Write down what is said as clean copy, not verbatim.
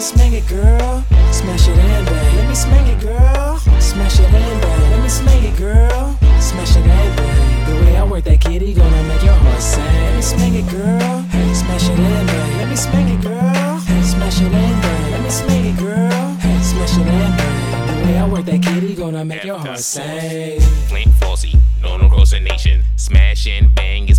smack it, girl. Smash it and bang. Let me smack it, girl. Smash it and bang. Let me smack it, girl. Smash it and bang. The way I work that kitty gonna make your heart sing. Let me smack it, girl. Smash it and bang. Let me smack it, girl. Smash it and bang. Let me smack it, girl. Smash it and bang. The way I work that kitty gonna make your heart sing. Flint Flossie, no cross a nation. Smash and bang